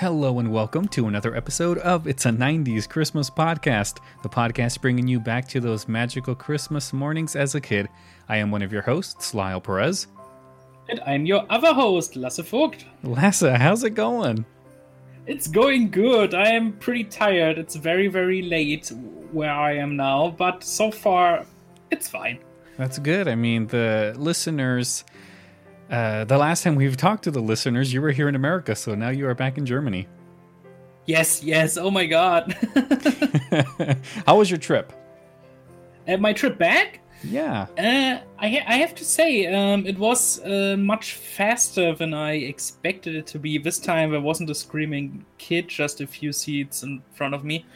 Hello and welcome to another episode of It's a 90s Christmas Podcast, the podcast bringing you back to those magical Christmas mornings as a kid. I am one of your hosts, Lyle Perez. And I'm your other host, Lasse Vogt. Lasse, how's it going? It's going good. I am pretty tired. It's very, very late where I am now, but so far, it's fine. That's good. I mean, the listeners... the last time we've talked to the listeners, you were here in America, so now you are back in Germany. Yes. Oh my god. How was your trip? My trip back? Yeah. I have to say, it was much faster than I expected it to be. This time there wasn't a screaming kid, just a few seats in front of me.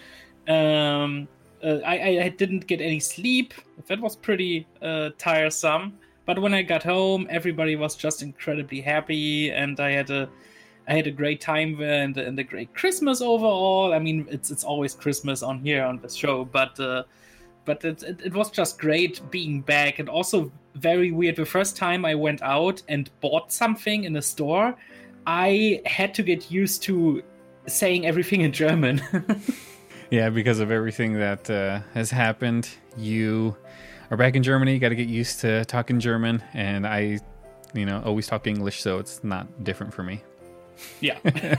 I didn't get any sleep. That was pretty tiresome. But when I got home, everybody was just incredibly happy, and I had a great time there and a great Christmas overall. I mean, it's always Christmas on here on this show, but it was just great being back, and also very weird. The first time I went out and bought something in a store, I had to get used to saying everything in German. Yeah, because of everything that has happened, you are back in Germany. You got to get used to talking German, and I, always talk English, so it's not different for me. Yeah.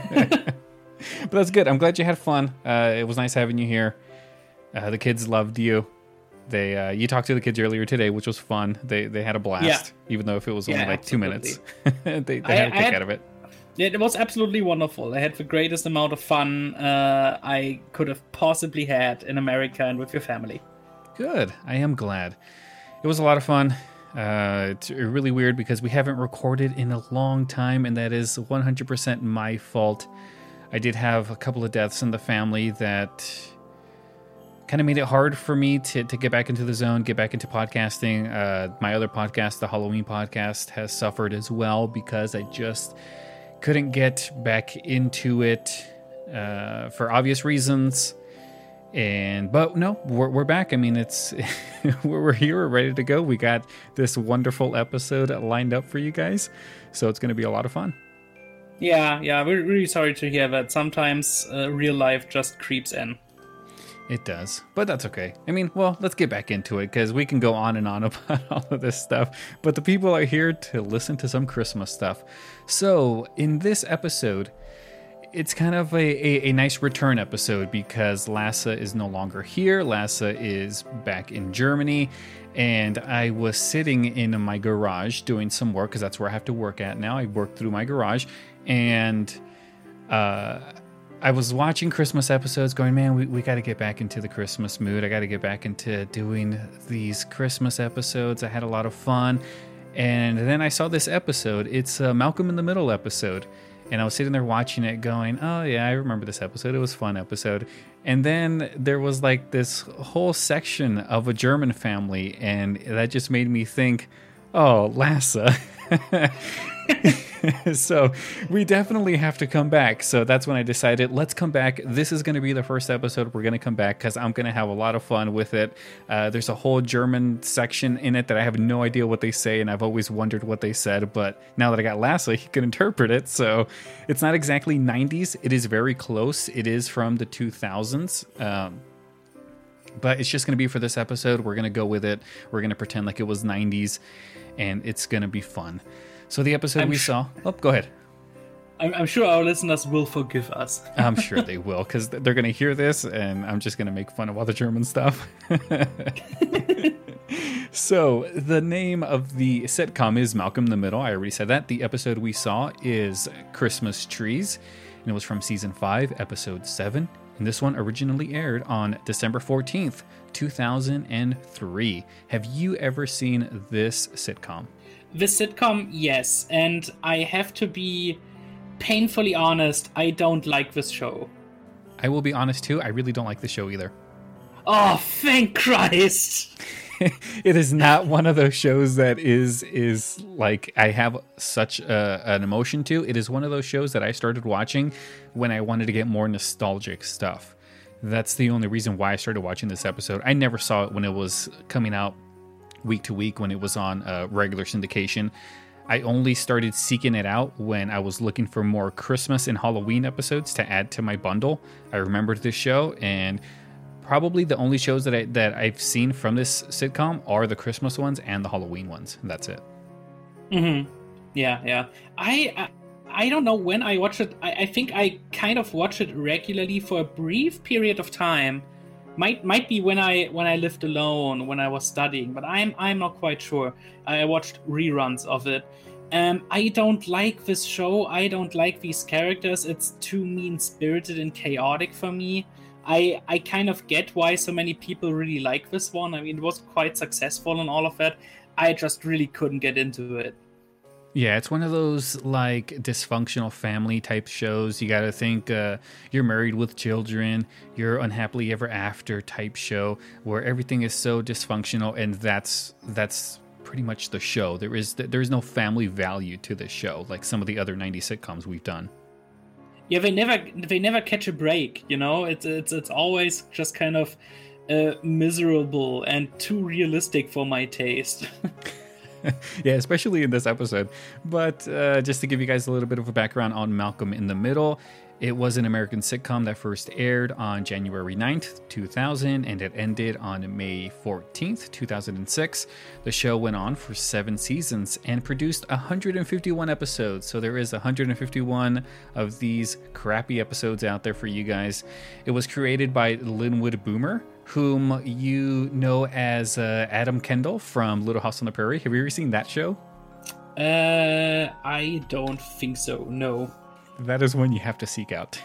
But that's good. I'm glad you had fun. It was nice having you here. The kids loved you. You talked to the kids earlier today, which was fun. They had a blast, even though if it was only like 2 minutes. they had a kick out of it. Yeah, it was absolutely wonderful. I had the greatest amount of fun I could have possibly had in America and with your family. Good. I am glad. It was a lot of fun. It's really weird because we haven't recorded in a long time, and that is 100% my fault. I did have a couple of deaths in the family that kind of made it hard for me to get back into the zone, get back into podcasting. My other podcast, the Halloween podcast, has suffered as well because I just couldn't get back into it for obvious reasons. But no, we're back. I mean, it's we're here, we're ready to go. We got this wonderful episode lined up for you guys, so it's going to be a lot of fun. Yeah, we're really sorry to hear that. Sometimes real life just creeps in. It does, but that's okay. I mean, well, let's get back into it because we can go on and on about all of this stuff, but the people are here to listen to some Christmas stuff. So in this episode, it's kind of a nice return episode because Lasse is no longer here. Lasse is back in Germany, and I was sitting in my garage doing some work because that's where I have to work at now. I work through my garage, and I was watching Christmas episodes going, man, we got to get back into the Christmas mood. I got to get back into doing these Christmas episodes. I had a lot of fun, and then I saw this episode. It's a Malcolm in the Middle episode. And I was sitting there watching it going, oh yeah, I remember this episode. It was a fun episode. And then there was like this whole section of a German family. And that just made me think, oh, Lasse. So we definitely have to come back. So that's when I decided, let's come back. This is going to be the first episode we're going to come back because I'm going to have a lot of fun with it. There's a whole German section in it that I have no idea what they say, and I've always wondered what they said. But now that I got Lasse, he can interpret it. So it's not exactly 90s. It is very close. It is from the 2000s. But it's just going to be for this episode. We're going to go with it. We're going to pretend like it was 90s, and it's going to be fun. So the episode we saw... Oh, go ahead. I'm sure our listeners will forgive us. I'm sure they will, because they're going to hear this, and I'm just going to make fun of all the German stuff. So the name of the sitcom is Malcolm in the Middle. I already said that. The episode we saw is Christmas Trees, and it was from Season 5, Episode 7. And this one originally aired on December 14th, 2003. Have you ever seen this sitcom? This sitcom, yes. And I have to be painfully honest, I don't like this show. I will be honest, too. I really don't like the show either. Oh, thank Christ! It is not one of those shows that is like I have such an emotion to. It is one of those shows that I started watching when I wanted to get more nostalgic stuff. That's the only reason why I started watching this episode. I never saw it when it was coming out week to week when it was on regular syndication. I only started seeking it out when I was looking for more Christmas and Halloween episodes to add to my bundle. I remembered this show, and probably the only shows that I've seen from this sitcom are the Christmas ones and the Halloween ones. And that's it. Mm-hmm. Yeah. I don't know when I watched it. I think I kind of watched it regularly for a brief period of time. Might be when I lived alone, when I was studying, but I'm not quite sure. I watched reruns of it. I don't like this show. I don't like these characters. It's too mean-spirited and chaotic for me. I kind of get why so many people really like this one. I mean, it was quite successful and all of that. I just really couldn't get into it. Yeah, it's one of those like dysfunctional family type shows. You got to think you're married with children, you're unhappily ever after type show where everything is so dysfunctional, and that's pretty much the show. There is no family value to this show like some of the other 90s sitcoms we've done. Yeah, they never catch a break. You know, it's always just kind of miserable and too realistic for my taste. Yeah, especially in this episode. But just to give you guys a little bit of a background on Malcolm in the Middle, it was an American sitcom that first aired on January 9th, 2000, and it ended on May 14th, 2006. The show went on for 7 seasons and produced 151 episodes. So there is 151 of these crappy episodes out there for you guys. It was created by Linwood Boomer, whom you know as Adam Kendall from Little House on the Prairie. Have you ever seen that show? I don't think so, no. That is one you have to seek out.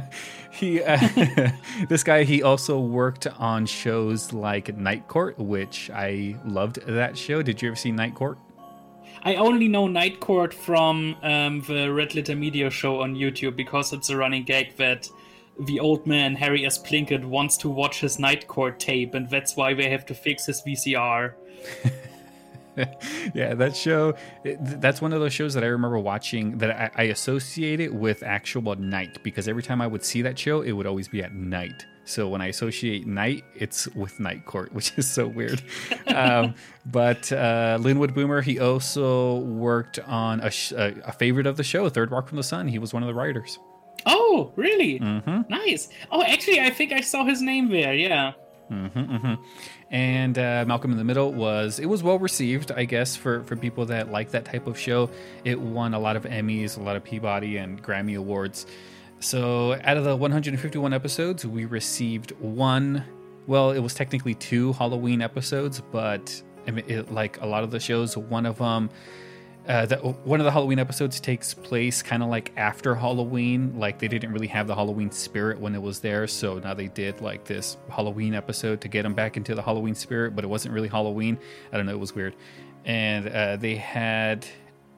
This guy, he also worked on shows like Night Court, which I loved that show. Did you ever see Night Court? I only know Night Court from the Red Letter Media show on YouTube, because it's a running gag that the old man, Harry S. Plinkett, wants to watch his Night Court tape, and that's why they have to fix his VCR. Yeah, that show, that's one of those shows that I remember watching that I associate it with actual night, because every time I would see that show, it would always be at night. So when I associate night, it's with Night Court, which is so weird. But Linwood Boomer, he also worked on a favorite of the show, Third Rock from the Sun. He was one of the writers. Oh, really? Mm-hmm. Nice. Oh, actually, I think I saw his name there, yeah. And Malcolm in the Middle was well received, I guess, for people that like that type of show. It won a lot of Emmys, a lot of Peabody and Grammy Awards. So out of the 151 episodes, we received one, well, it was technically 2 Halloween episodes, but I mean, like a lot of the shows, one of them, one of the Halloween episodes takes place kind of like after Halloween. Like they didn't really have the Halloween spirit when it was there, so now they did like this Halloween episode to get them back into the Halloween spirit, but it wasn't really Halloween. I don't know, it was weird. And they had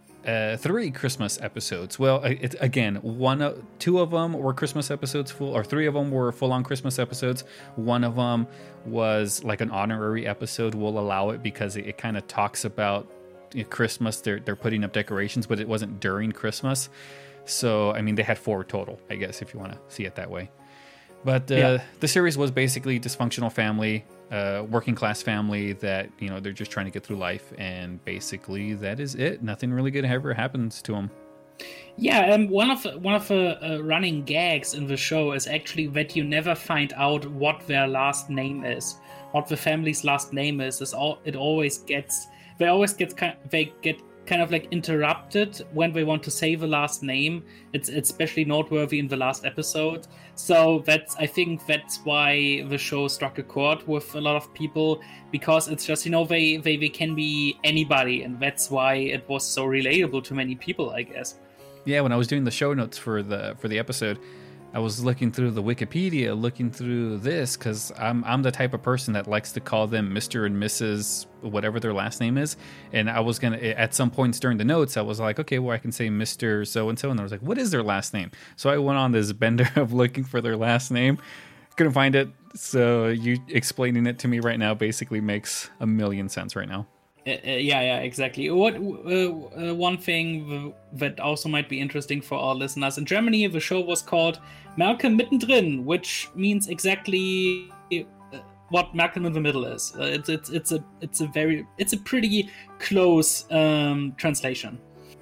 3 Christmas episodes. Well, again, 2 of them were Christmas episodes, 3 of them were full-on Christmas episodes. One of them was like an honorary episode. We'll allow it because it kind of talks about Christmas. They're putting up decorations, but it wasn't during Christmas. So I mean, they had 4 total, I guess, if you want to see it that way. But the series was basically dysfunctional family, working class family that, you know, they're just trying to get through life, and basically that is it. Nothing really good ever happens to them. Yeah, one of the running gags in the show is actually that you never find out what their last name is, what the family's last name is. They get kind of like interrupted when they want to say the last name. It's especially noteworthy in the last episode. So I think that's why the show struck a chord with a lot of people, because it's just, you know, they can be anybody, and that's why it was so relatable to many people, I guess. Yeah, when I was doing the show notes for the episode, I was looking through the Wikipedia, looking through this, because I'm the type of person that likes to call them Mr. and Mrs. whatever their last name is. And I was going to, at some points during the notes, I was like, okay, well, I can say Mr. So-and-so. And I was like, what is their last name? So I went on this bender of looking for their last name. Couldn't find it. So you explaining it to me right now basically makes a million sense right now. Yeah, exactly. One thing that also might be interesting for our listeners: in Germany, the show was called Malcolm Mittendrin, which means exactly what Malcolm in the Middle is. It's a pretty close translation.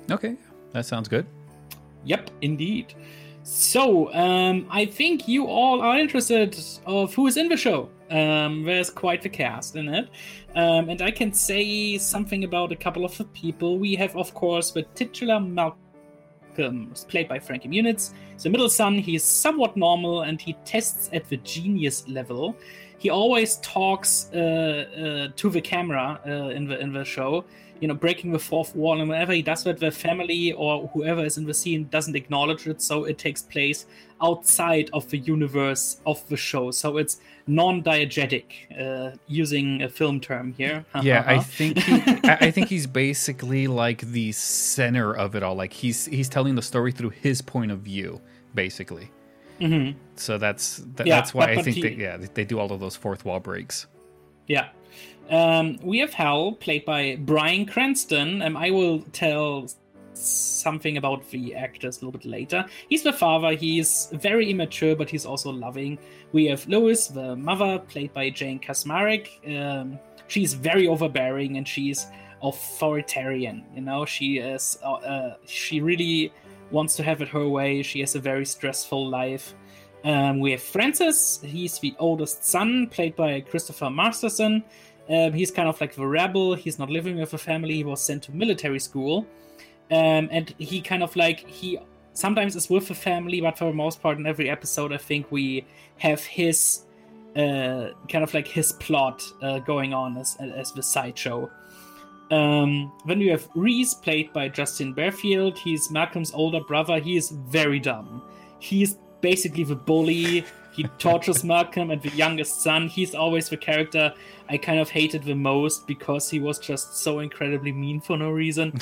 Okay, that sounds good. Yep, indeed. So, I think you all are interested of who is in the show. There's quite the cast in it. And I can say something about a couple of the people. We have, of course, the titular Malcolm, played by Frankie Muniz. The middle son, he is somewhat normal and he tests at the genius level. He always talks to the camera in the show, breaking the fourth wall, and whenever he does that, the family or whoever is in the scene doesn't acknowledge it, so it takes place outside of the universe of the show. So it's non-diegetic, using a film term here. Yeah, I think he's basically like the center of it all. Like he's telling the story through his point of view, basically. Mm-hmm. So that's why I think they do all of those fourth wall breaks. Yeah. We have Hal, played by Bryan Cranston, and I will tell something about the actors a little bit later. He's the father. He's very immature, but he's also loving. We have Lois, the mother, played by Jane Kaczmarek. She's very overbearing and she's authoritarian. She is. She really wants to have it her way. She has a very stressful life. We have Francis. He's the oldest son, played by Christopher Masterson. He's kind of like the rebel. He's not living with a family. He was sent to military school. And he kind of he sometimes is with the family, but for the most part in every episode, I think we have his his plot going on as the sideshow. Then we have Reese, played by Justin Bearfield. He's Malcolm's older brother. He is very dumb. He's basically the bully. He tortures Malcolm, and the youngest son. He's always the character I kind of hated the most because he was just so incredibly mean for no reason.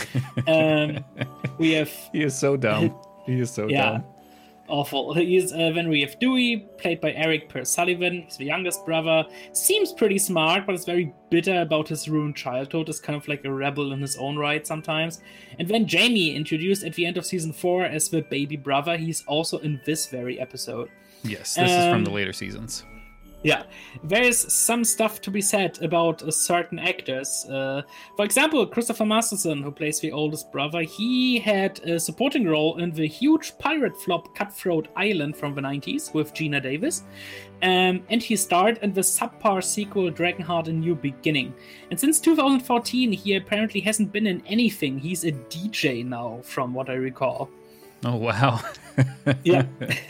He is so dumb. He is so dumb. Awful. Then we have Dewey, played by Eric Per Sullivan. He's the youngest brother. Seems pretty smart, but is very bitter about his ruined childhood. Is kind of like a rebel in his own right sometimes. And then Jamie, introduced at the end of season 4 as the baby brother. He's also in this very episode. Yes, this is from the later seasons. Yeah, there's some stuff to be said about certain actors. For example, Christopher Masterson, who plays the oldest brother, he had a supporting role in the huge pirate flop Cutthroat Island from the 90s with Gina Davis. And he starred in the subpar sequel Dragonheart: A New Beginning. And since 2014, he apparently hasn't been in anything. He's a DJ now, from what I recall. Oh, wow. Yeah.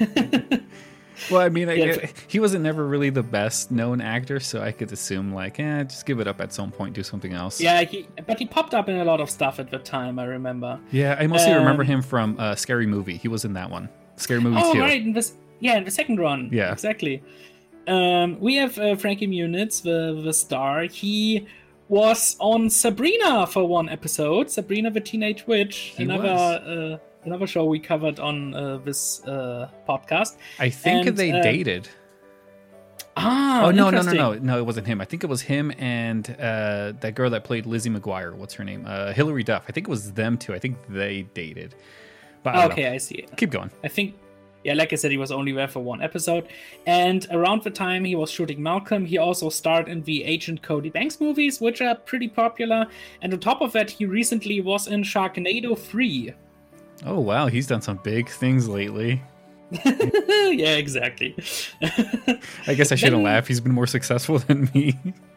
Well, I mean, he wasn't never really the best known actor, so I could assume just give it up at some point, do something else. Yeah, but he popped up in a lot of stuff at the time, I remember. Yeah, I mostly remember him from Scary Movie. He was in that one. Scary Movie 2. Oh, right, in the second one. Yeah. Exactly. We have Frankie Muniz, the star. He was on Sabrina for one episode, Sabrina the Teenage Witch, another show we covered on this podcast. I think they dated. Ah, oh, no, it wasn't him. I think it was him and that girl that played Lizzie McGuire. What's her name? Hilary Duff. I think it was them two. I think they dated. But I see. Keep going. I think, like I said, he was only there for one episode. And around the time he was shooting Malcolm, he also starred in the Agent Cody Banks movies, which are pretty popular. And on top of that, he recently was in Sharknado 3. Oh, wow. He's done some big things lately. Yeah, exactly. I guess I shouldn't laugh. He's been more successful than me.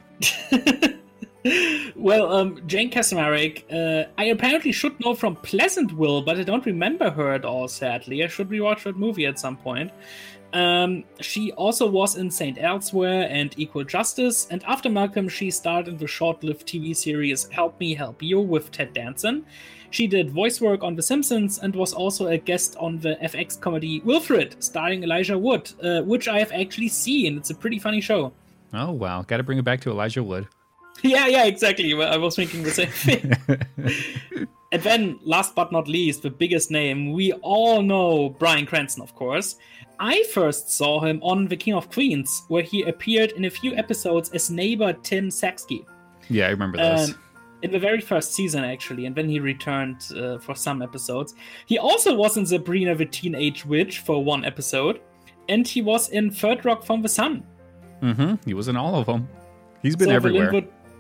Well, Jane Kaczmarek, I apparently should know from Pleasantville, but I don't remember her at all, sadly. I should rewatch that movie at some point. She also was in Saint Elsewhere and Equal Justice, and after Malcolm, she starred in the short-lived TV series Help Me Help You with Ted Danson. She did voice work on The Simpsons and was also a guest on the FX comedy Wilfred, starring Elijah Wood, which I have actually seen. It's a pretty funny show. Oh, wow. Got to bring it back to Elijah Wood. Yeah, exactly. I was thinking the same thing. And then, last but not least, the biggest name, we all know Bryan Cranston, of course. I first saw him on The King of Queens, where he appeared in a few episodes as neighbor Tim Saxke. Yeah, I remember those. In the very first season, actually, and then he returned for some episodes. He also was in Sabrina the Teenage Witch for one episode, and he was in Third Rock from the Sun. Mm-hmm. He was in all of them. He's been everywhere.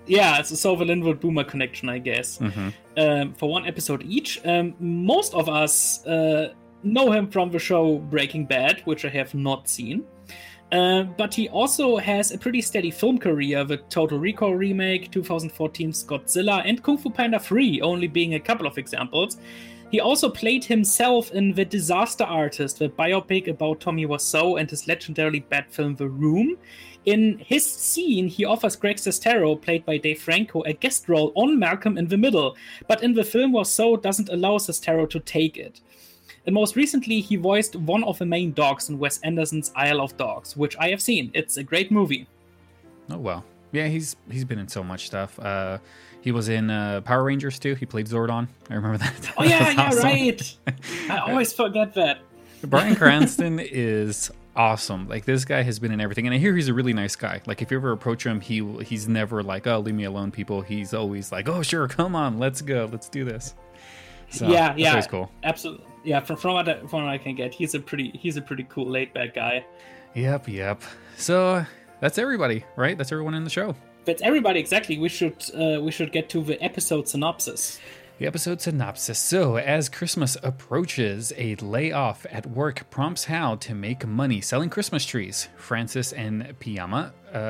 Yeah, it's a Silver Linwood Boomer connection, I guess. For one episode each. Most of us know him from the show Breaking Bad, which I have not seen. But he also has a pretty steady film career with Total Recall remake, 2014's Godzilla, and Kung Fu Panda 3 only being a couple of examples. He also played himself in The Disaster Artist, the biopic about Tommy Wiseau and his legendarily bad film The Room. In his scene, he offers Greg Sestero, played by Dave Franco, a guest role on Malcolm in the Middle, but in the film Wiseau doesn't allow Sestero to take it. And most recently, he voiced one of the main dogs in Wes Anderson's Isle of Dogs, which I have seen. It's a great movie. Oh, well. Yeah, he's been in so much stuff. He was in Power Rangers, too. He played Zordon. I remember that. Oh, yeah, yeah, awesome. Right. I always forget that. Bryan Cranston is awesome. Like, this guy has been in everything. And I hear he's a really nice guy. Like, if you ever approach him, he's never like, oh, leave me alone, people. He's always like, oh, sure, come on, let's go. Let's do this. So, yeah. That's always cool. Absolutely. Yeah, from what I can get, he's a pretty cool laid-back guy. Yep. So that's everybody, right? That's everyone in the show. That's everybody, exactly. We should get to the episode synopsis. The episode synopsis. So, as Christmas approaches, a layoff at work prompts Hal to make money selling Christmas trees. Francis and Piyama,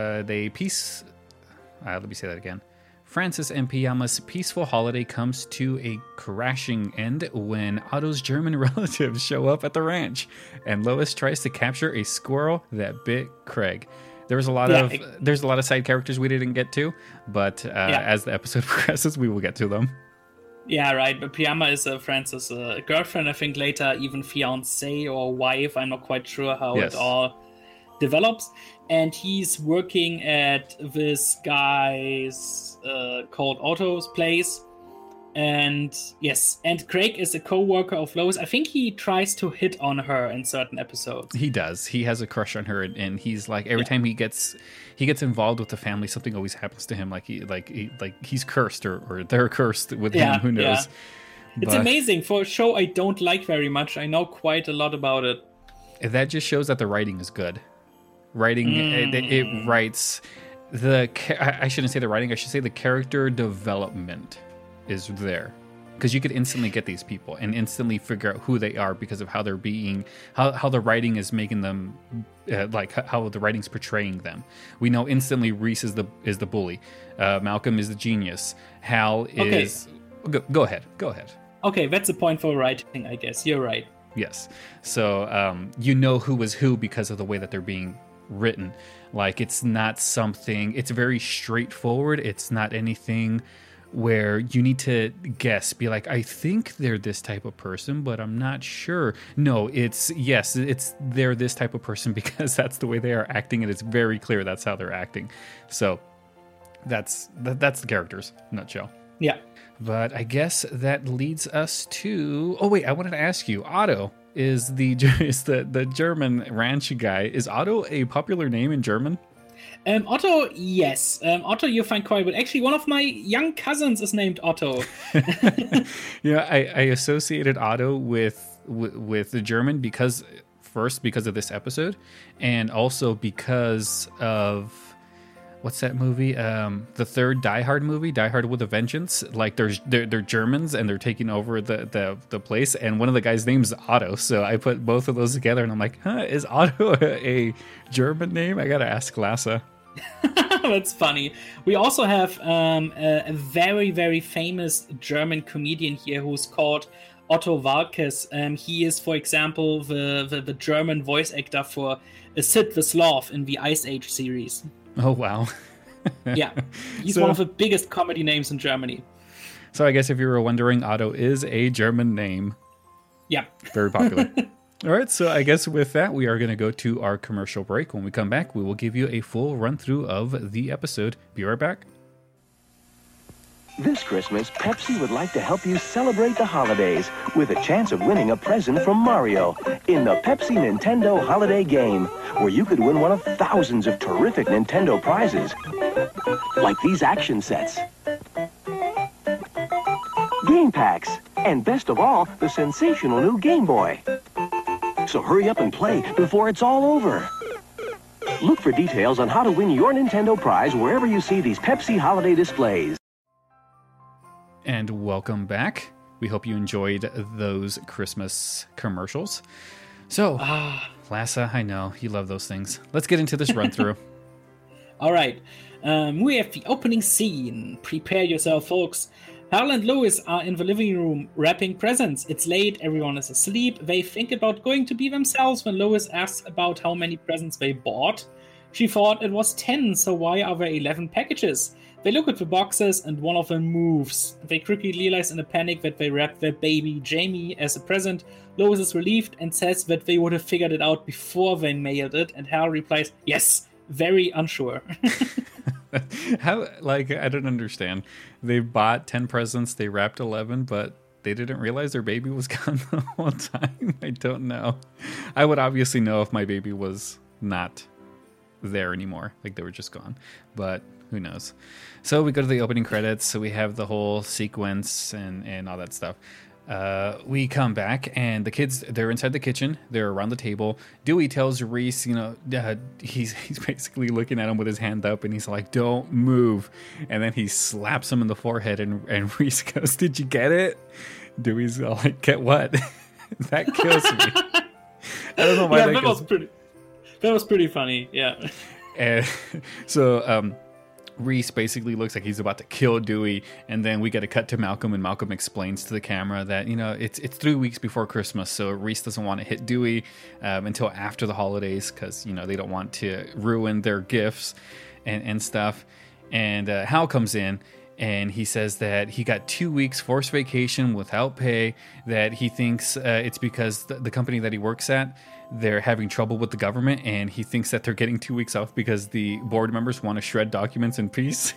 let me say that again. Francis and Piyama's peaceful holiday comes to a crashing end when Otto's German relatives show up at the ranch, and Lois tries to capture a squirrel that bit Craig. There's a lot of side characters we didn't get to, but as the episode progresses, we will get to them. Yeah, right. But Piyama is Francis' girlfriend, I think later even fiancé or wife. I'm not quite sure how it all develops. And he's working at this guy's called Otto's place. And Craig is a co-worker of Lois. I think he tries to hit on her in certain episodes. He does. He has a crush on her, and he's like every time he gets involved with the family, something always happens to him. He's cursed or they're cursed with him. Who knows? Yeah. It's amazing for a show I don't like very much. I know quite a lot about it. That just shows that the writing is good. It writes I shouldn't say the writing. I should say the character development is there, because you could instantly get these people and instantly figure out who they are because of how they're being, how the writing is making them, how the writing's portraying them. We know instantly Reese is the bully, Malcolm is the genius, Hal is. Go ahead. Okay, that's a point for writing, I guess. You're right. Yes. So you know who is who because of the way that they're being written. Like, it's not something. It's very straightforward. It's not anything where you need to guess, be like, I think they're this type of person, but I'm not sure. No, it's they're this type of person because that's the way they are acting, and it's very clear that's how they're acting. So that's the characters in a nutshell. Yeah. But I guess that leads us to. Oh wait, I wanted to ask you. Otto is the German ranch guy. Is Otto a popular name in German? Otto, yes. Otto you find quite, but actually one of my young cousins is named Otto. I associated Otto with the German because of this episode, and also because of what's that movie? The third Die Hard movie, Die Hard with a Vengeance. Like they're Germans and they're taking over the place, and one of the guys' name's Otto. So I put both of those together, and I'm like, is Otto a German name? I gotta ask Lasse. That's funny. We also have a very, very famous German comedian here who's called Otto Walkes. He is, for example, the German voice actor for Sid the Sloth in the Ice Age series. Oh, wow. Yeah. He's one of the biggest comedy names in Germany. So I guess if you were wondering, Otto is a German name. Yeah. Very popular. All right, so I guess with that, we are going to go to our commercial break. When we come back, we will give you a full run-through of the episode. Be right back. This Christmas, Pepsi would like to help you celebrate the holidays with a chance of winning a present from Mario in the Pepsi Nintendo Holiday Game, where you could win one of thousands of terrific Nintendo prizes, like these action sets, game packs, and best of all, the sensational new Game Boy. So hurry up and play before it's all over. Look for details on how to win your Nintendo prize wherever you see these Pepsi holiday displays. And welcome back. We hope you enjoyed those Christmas commercials. So, Lassa, I know you love those things. Let's get into this run through. All right. We have the opening scene. Prepare yourself, folks. Hal and Lois are in the living room wrapping presents. It's late, everyone is asleep. They think about going to be themselves when Lois asks about how many presents they bought. She thought it was 10, so why are there 11 packages? They look at the boxes and one of them moves. They quickly realize in a panic that they wrapped their baby Jamie as a present. Lois is relieved and says that they would have figured it out before they mailed it, and Hal replies, yes, very unsure. How, like, I don't understand. They bought 10 presents, they wrapped 11, but they didn't realize their baby was gone the whole time. I don't know. I would obviously know if my baby was not there anymore. Like, they were just gone. But who knows? So we go to the opening credits. So we have the whole sequence and all that stuff. We come back and the kids, they're inside the kitchen. They're around the table. Dewey tells Reese, he's basically looking at him with his hand up and he's like, don't move. And then he slaps him in the forehead and Reese goes, did you get it? Dewey's all like, get what? That kills me. I don't know why that was pretty funny. Yeah. And so, Reese basically looks like he's about to kill Dewey, and then we get a cut to Malcolm, and Malcolm explains to the camera that it's 3 weeks before Christmas, so Reese doesn't want to hit Dewey until after the holidays because they don't want to ruin their gifts and stuff. And Hal comes in and he says that he got 2 weeks forced vacation without pay, that he thinks it's because the company that he works at, they're having trouble with the government, and he thinks that they're getting 2 weeks off because the board members want to shred documents in peace.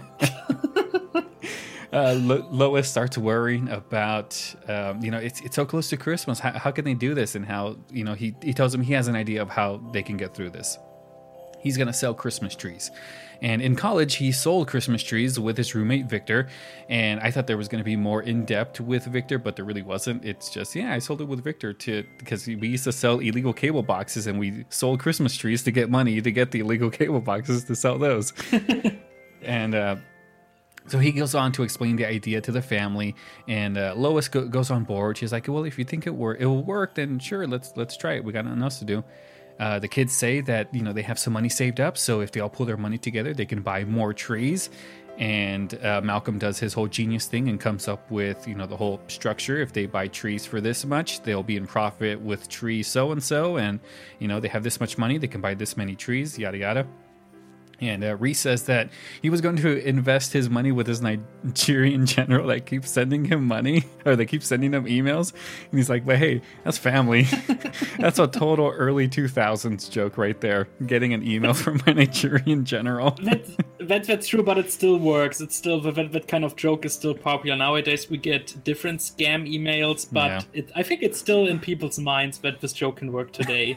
Lois starts worrying about, it's so close to Christmas. How can they do this? And how, he tells him he has an idea of how they can get through this. He's going to sell Christmas trees. And in college, he sold Christmas trees with his roommate, Victor. And I thought there was going to be more in-depth with Victor, but there really wasn't. It's just, I sold it with Victor because we used to sell illegal cable boxes, and we sold Christmas trees to get money to get the illegal cable boxes to sell those. And so he goes on to explain the idea to the family, and Lois goes on board. She's like, well, if you think it will work, then sure, let's try it. We got nothing else to do. The kids say that, they have some money saved up, so if they all pull their money together, they can buy more trees. And Malcolm does his whole genius thing and comes up with, the whole structure. If they buy trees for this much, they'll be in profit with tree so-and-so. And, they have this much money, they can buy this many trees, yada, yada. And Reese says that he was going to invest his money with his Nigerian general that keeps sending him money, or they keep sending him emails. And he's like, but hey, that's family. That's a total early 2000s joke right there. Getting an email from my Nigerian general. That's true, but it still works. It's still, that kind of joke is still popular. Nowadays we get different scam emails, but I think it's still in people's minds that this joke can work today.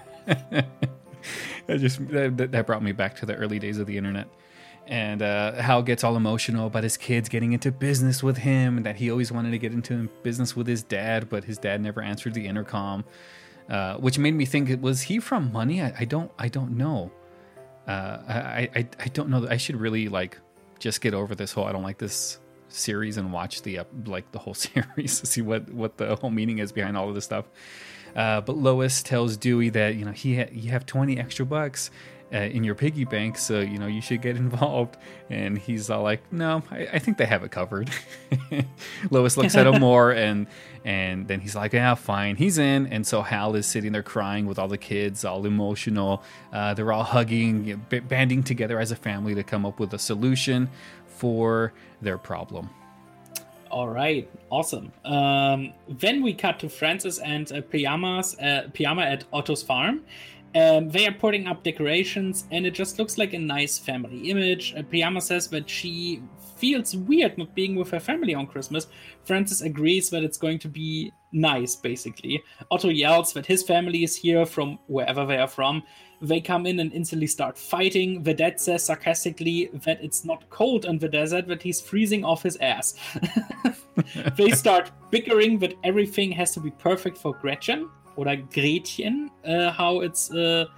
That brought me back to the early days of the internet. And Hal gets all emotional about his kids getting into business with him, and that he always wanted to get into business with his dad, but his dad never answered the intercom, which made me think, was he from Money? I don't know. I don't know. I should really just get over this whole I don't like this series and watch the whole series to see what the whole meaning is behind all of this stuff. But Lois tells Dewey that you have 20 extra bucks in your piggy bank, so you should get involved. And he's all like, no, I think they have it covered. Lois looks at him more, and then he's like, yeah, fine. He's in. And so Hal is sitting there crying with all the kids, all emotional. They're all hugging, banding together as a family to come up with a solution for their problem. All right, awesome. Then we cut to Francis and Piyama at Otto's farm. They are putting up decorations, and it just looks like a nice family image. Piyama says that she feels weird not being with her family on Christmas. Francis agrees that it's going to be nice, basically. Otto yells that his family is here from wherever they are from. They come in and instantly start fighting. The dad says sarcastically that it's not cold in the desert, that he's freezing off his ass. They start bickering that everything has to be perfect for Gretchen, or Gretchen, how it's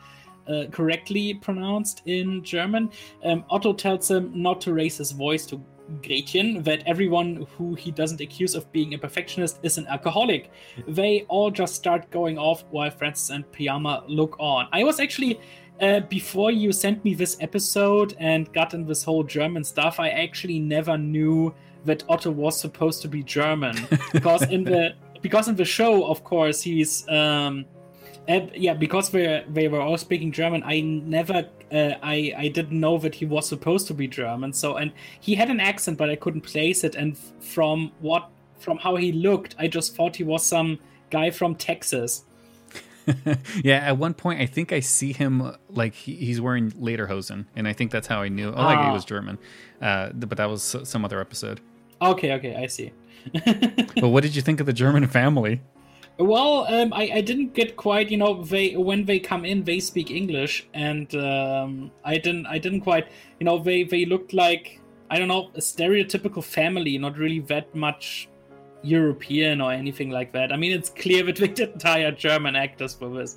correctly pronounced in German. Otto tells him not to raise his voice to Gretchen, that everyone who he doesn't accuse of being a perfectionist is an alcoholic. They all just start going off while Francis and Pyama look on. I was actually, before you sent me this episode and got in this whole German stuff, I actually never knew that Otto was supposed to be German. Because in the show, of course, he's... because they were all speaking German, I never... I didn't know that he was supposed to be German. So, and he had an accent, but I couldn't place it. And from how he looked, I just thought he was some guy from Texas. Yeah, at one point I think I see him like he's wearing lederhosen, and I think that's how I knew. Like he was German, but that was some other episode. Okay, I see. But what did you think of the German family? Well, I didn't get quite, when they come in, they speak English, and I didn't quite, they looked like, I don't know, a stereotypical family, not really that much European or anything like that. I mean, it's clear that they didn't hire German actors for this.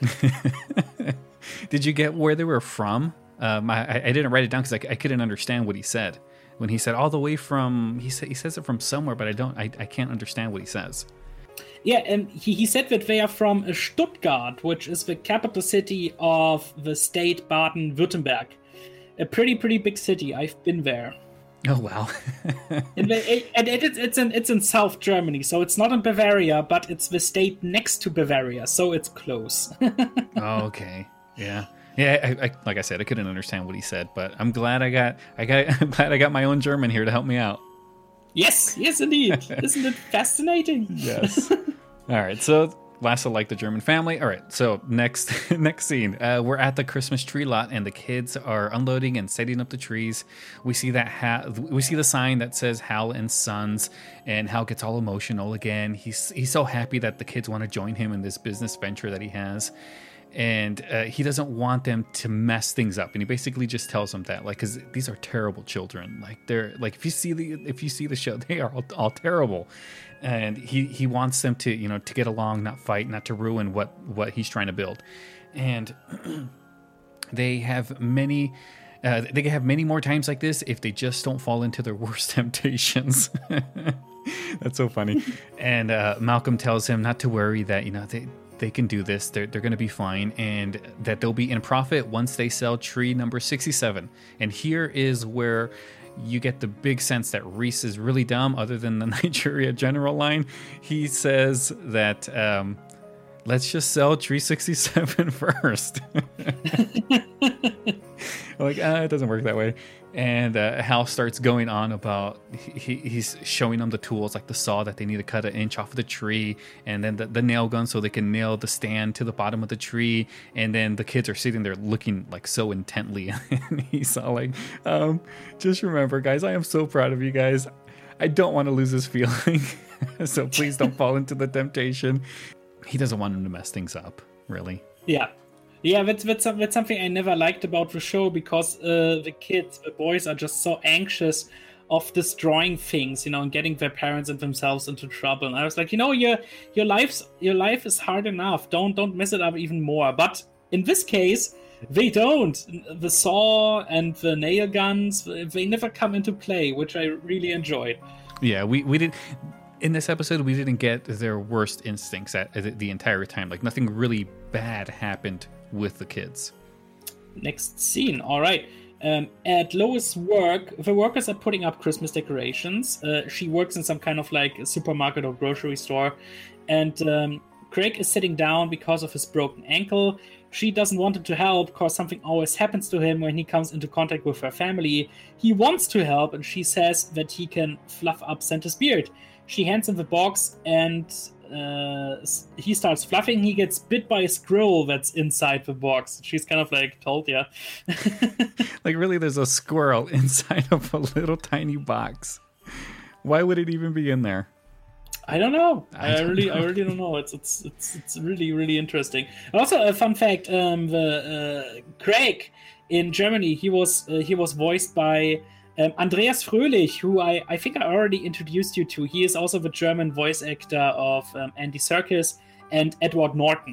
Did you get where they were from? I didn't write it down because I couldn't understand what he said. When he said all the way from, he says it from somewhere, but I can't understand what he says. Yeah, and he said that they are from Stuttgart, which is the capital city of the state Baden-Württemberg. A pretty big city. I've been there. Oh, wow. And it's in South Germany, so it's not in Bavaria, but it's the state next to Bavaria, so it's close. Oh, okay. Yeah. Yeah, I like I said, I couldn't understand what he said, but I'm glad I'm glad I got my own German here to help me out. Yes, indeed. Isn't it fascinating? Yes. All right, so last of like the German family. All right, so next scene. We're at the Christmas tree lot, and the kids are unloading and setting up the trees. We see we see the sign that says Hal and Sons, and Hal gets all emotional again. He's so happy that the kids want to join him in this business venture that he has. And he doesn't want them to mess things up, and he basically just tells them that, like, because these are terrible children. Like they're like, if you see the show, they are all terrible, and he wants them to to get along, not fight, not to ruin what he's trying to build. And they have many. They can have many more times like this if they just don't fall into their worst temptations. That's so funny. And Malcolm tells him not to worry, that they can do this. They're going to be fine, and that they'll be in profit once they sell tree number 67. And here is where you get the big sense that Reese is really dumb, other than the Nigeria General line. He says that let's just sell tree 67 first. Like, it doesn't work that way. And Hal starts going on about he's showing them the tools, like the saw that they need to cut an inch off of the tree, and then the nail gun so they can nail the stand to the bottom of the tree. And then the kids are sitting there looking like so intently, and he's all like, just remember, guys, I am so proud of you guys. I don't want to lose this feeling, so please don't fall into the temptation. He doesn't want them to mess things up, really. Yeah, that's something I never liked about the show, because the boys are just so anxious of destroying things, and getting their parents and themselves into trouble. And I was like, your life is hard enough. Don't mess it up even more. But in this case, they don't. The saw and the nail guns, they never come into play, which I really enjoyed. Yeah, we did. In this episode, we didn't get their worst instincts at the entire time. Like, nothing really bad happened with the kids. Next scene. All right. At Lois' work, the workers are putting up Christmas decorations. She works in some kind of like a supermarket or grocery store. And Craig is sitting down because of his broken ankle. She doesn't want him to help because something always happens to him when he comes into contact with her family. He wants to help, and she says that he can fluff up Santa's beard. She hands him the box, and he starts fluffing. He gets bit by a squirrel that's inside the box. She's kind of like, told ya. Like, really, there's a squirrel inside of a little tiny box. Why would it even be in there? I don't know. I really don't know. It's really, really interesting. Also, a fun fact: the Craig in Germany, he was voiced by Andreas Fröhlich, who I think I already introduced you to. He is also the German voice actor of Andy Serkis and Edward Norton.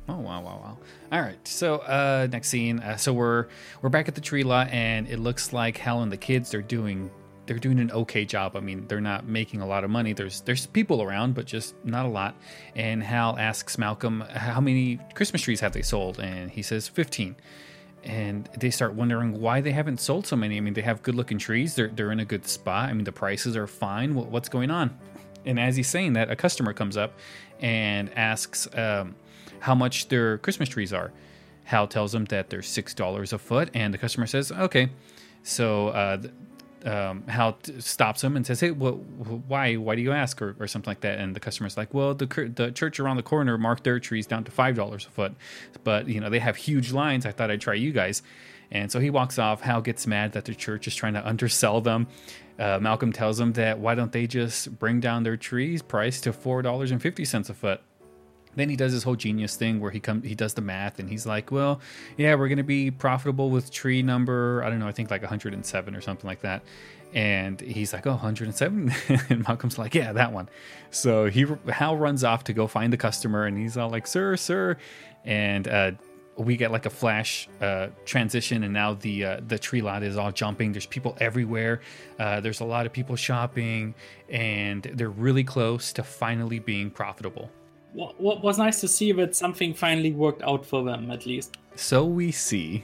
Oh wow! All right, so next scene. So we're back at the tree lot, and it looks like Hal and the kids they're doing an okay job. I mean, they're not making a lot of money. There's people around, but just not a lot. And Hal asks Malcolm how many Christmas trees have they sold, and he says 15. And they start wondering why they haven't sold so many. I mean, they have good-looking trees. They're in a good spot. I mean, the prices are fine. What's going on? And as he's saying that, a customer comes up and asks how much their Christmas trees are. Hal tells him that they're $6 a foot, and the customer says, okay. So Hal stops him and says, hey, why do you ask, or something like that? And the customer's like, well, the church around the corner marked their trees down to $5 a foot, but they have huge lines. I thought I'd try you guys. And so he walks off. Hal gets mad that the church is trying to undersell them. Malcolm tells him that why don't they just bring down their trees price to $4.50 a foot. Then he does this whole genius thing where he does the math, and he's like, well, yeah, we're going to be profitable with tree number, I don't know, I think like 107 or something like that. And he's like, oh, 107? And Malcolm's like, yeah, that one. So Hal runs off to go find the customer, and he's all like, sir. And we get like a flash transition, and now the tree lot is all jumping. There's people everywhere. There's a lot of people shopping, and they're really close to finally being profitable. What was nice to see that something finally worked out for them, at least. So we see.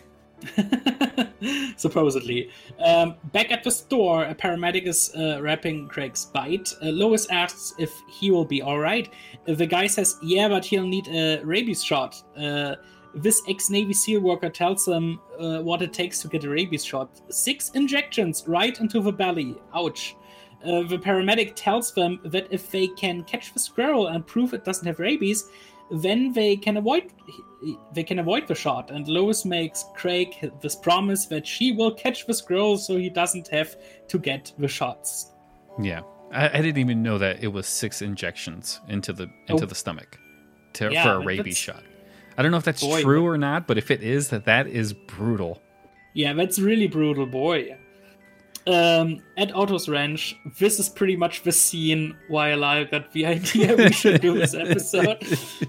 Supposedly. Back at the store, a paramedic is wrapping Craig's bite. Lois asks if he will be alright. The guy says, yeah, but he'll need a rabies shot. This ex-Navy SEAL worker tells them what it takes to get a rabies shot. 6 injections right into the belly. Ouch. The paramedic tells them that if they can catch the squirrel and prove it doesn't have rabies, then they can avoid the shot. And Lois makes Craig this promise that she will catch the squirrel so he doesn't have to get the shots. Yeah, I didn't even know that it was 6 injections into the stomach for a rabies shot. I don't know if that's true or not, but if it is, that is brutal. Yeah, that's really brutal, boy. At Otto's ranch, this is pretty much the scene why I got the idea we should do this episode.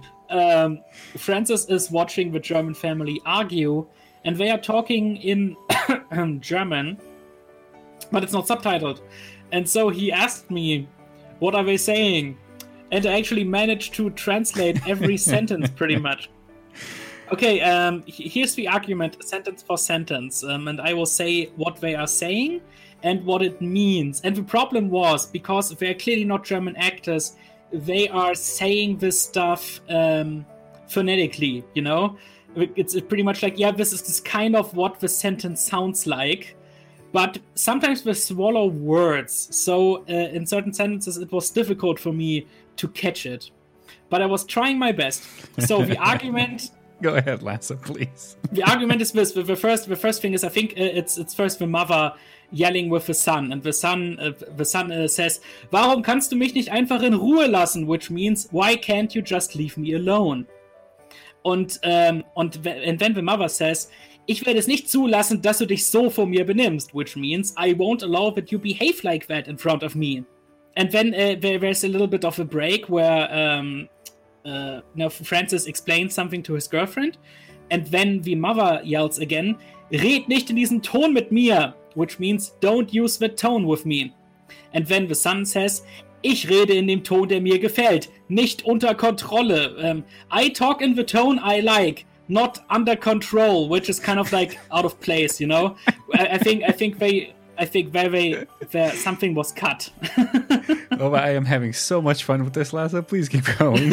Francis is watching the German family argue, and they are talking in German, but it's not subtitled. And so he asked me, what are they saying? And I actually managed to translate every sentence pretty much. Okay, here's the argument, sentence for sentence, and I will say what they are saying and what it means. And the problem was, because they're clearly not German actors, they are saying this stuff phonetically, It's pretty much like, yeah, this is kind of what the sentence sounds like. But sometimes they swallow words. So in certain sentences, it was difficult for me to catch it. But I was trying my best. So the argument... Go ahead, Lasse, please. The argument is this. The first thing is, I think it's first the mother yelling with the son. And the son says, warum kannst du mich nicht einfach in Ruhe lassen? Which means, why can't you just leave me alone? And then the mother says, ich werde es nicht zulassen, dass du dich so vor mir benimmst. Which means, I won't allow that you behave like that in front of me. And then there's a little bit of a break where... now Francis explains something to his girlfriend, and then the mother yells again, red nicht in diesen Ton mit mir, which means don't use that tone with me. And then the son says, ich rede in dem Ton, der mir gefällt, nicht unter Kontrolle. I talk in the tone I like, not under control, which is kind of like out of place, I think something was cut. Oh, I am having so much fun with this, Lasse. Please keep going.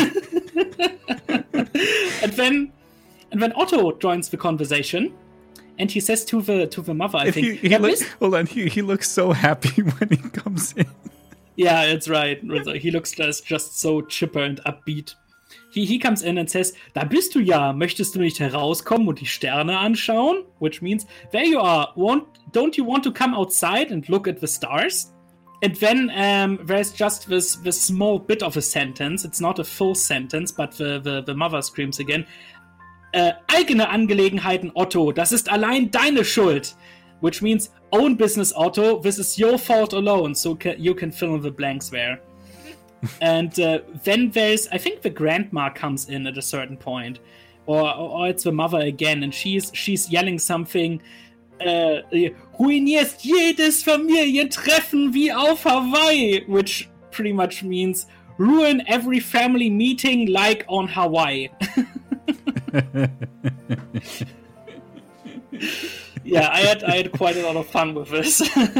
And then Otto joins the conversation, and he says to the mother, I think, he looks so happy when he comes in. Yeah, that's right. He looks just so chipper and upbeat. He comes in and says, da bist du ja, möchtest du nicht herauskommen und die Sterne anschauen? Which means, there you are, don't you want to come outside and look at the stars? And then there's just this small bit of a sentence. It's not a full sentence, but the mother screams again, eigene Angelegenheiten, Otto, das ist allein deine Schuld. Which means, own business, Otto, this is your fault alone, so you can fill in the blanks there. And then there's, I think the grandma comes in at a certain point. or it's the mother again, and she's yelling something. Ruinierst jedes Familientreffen wie auf Hawaii, which pretty much means ruin every family meeting like on Hawaii. Yeah, I had quite a lot of fun with this.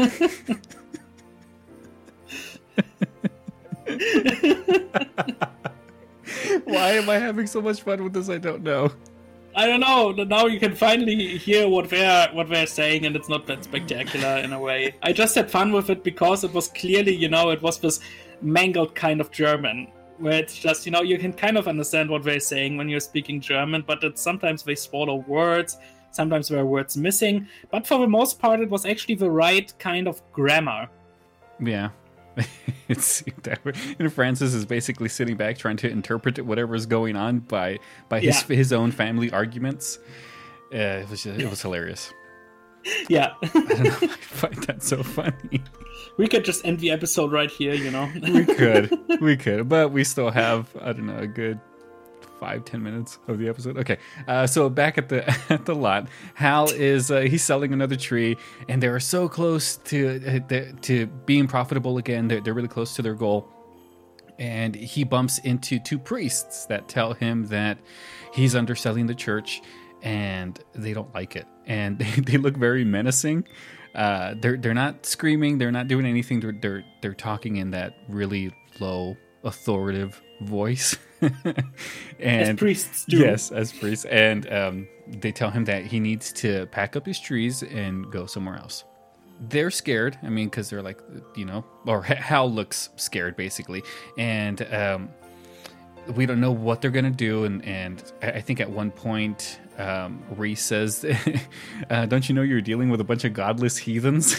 Why am I having so much fun with this? I don't know. I don't know. Now you can finally hear what they're saying, and it's not that spectacular in a way. I just had fun with it because it was clearly, it was this mangled kind of German, where it's just, you can kind of understand what they're saying when you're speaking German, but it's sometimes they swallow words, sometimes there are words missing, but for the most part, it was actually the right kind of grammar. Yeah. It's that way. And Francis is basically sitting back trying to interpret whatever is going on by his own family arguments. It was hilarious. Yeah. I don't know if I find that so funny. We could just end the episode right here, We could, but we still have, I don't know, a good 5-10 minutes of the episode. Okay, so back at the lot, Hal is he's selling another tree, and they're so close to being profitable again. They're really close to their goal, and he bumps into 2 priests that tell him that he's underselling the church, and they don't like it, and they look very menacing. They're not screaming, they're not doing anything. They're talking in that really low, authoritative voice. And as priests do. Yes, as priests. And they tell him that he needs to pack up his trees and go somewhere else. They're scared. I mean, because they're like, or Hal looks scared, basically. And we don't know what they're going to do. And I think at one point, Reese says, don't you know you're dealing with a bunch of godless heathens?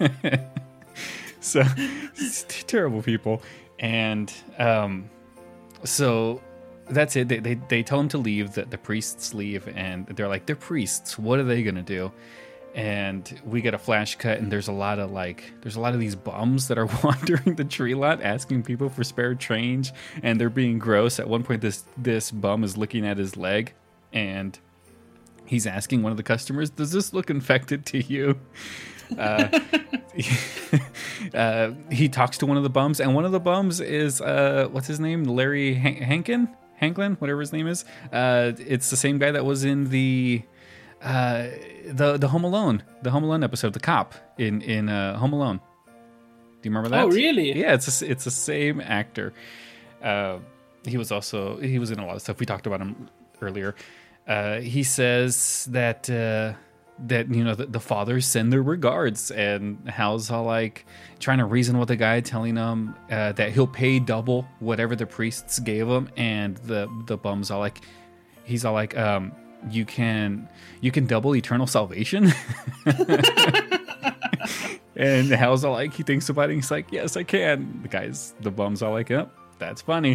So, terrible people. And so that's it. They tell him to leave. The priests leave, and they're like, they're priests. What are they gonna do? And we get a flash cut, and there's a lot of these bums that are wandering the tree lot, asking people for spare change, and they're being gross. At one point, this bum is looking at his leg, and he's asking one of the customers, "Does this look infected to you?" He talks to one of the bums, and one of the bums is what's his name? Larry Hanklin, whatever his name is. It's the same guy that was in the Home Alone episode, the cop in Home Alone. Do you remember that? Oh, really? Yeah, it's the same actor. He was in a lot of stuff. We talked about him earlier. He says that the fathers send their regards, and Hal's all like trying to reason with the guy, telling him that he'll pay double whatever the priests gave him, and the bum's all like, he's all like, you can double eternal salvation. And Hal's all like, he thinks about it, he's like, yes, I can. The bum's all like, yep, that's funny.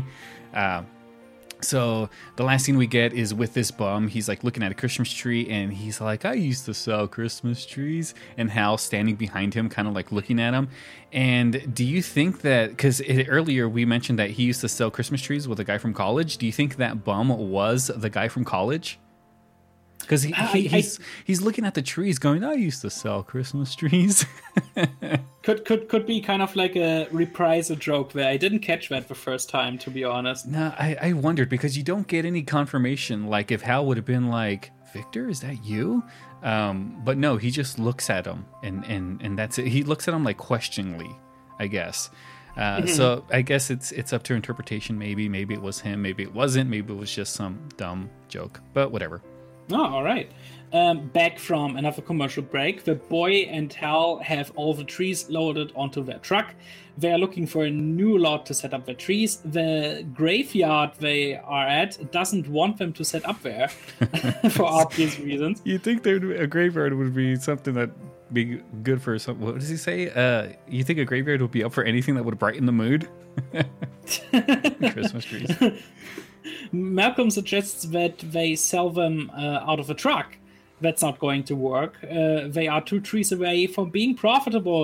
So the last thing we get is with this bum. He's like looking at a Christmas tree, and he's like, I used to sell Christmas trees. And Hal standing behind him, kind of like looking at him. And do you think that, because earlier we mentioned that he used to sell Christmas trees with a guy from college. Do you think that bum was the guy from college? Because he's looking at the trees going, I used to sell Christmas trees. Could be kind of like a reprisal joke there. I didn't catch that the first time, to be honest. No, I wondered, because you don't get any confirmation. Like if Hal would have been like, Victor, is that you? But no, he just looks at him, and that's it. He looks at him like questioningly, I guess. So I guess it's up to interpretation. Maybe it was him. Maybe it wasn't. Maybe it was just some dumb joke. But whatever. Oh, all right. Back from another commercial break, the boy and Hal have all the trees loaded onto their truck. They are looking for a new lot to set up their trees. The graveyard they are at doesn't want them to set up there for obvious reasons. You think a graveyard would be something that be good for some? What does he say? You think a graveyard would be up for anything that would brighten the mood? Christmas trees. Malcolm suggests that they sell them out of a truck. That's not going to work. They are 2 trees away from being profitable.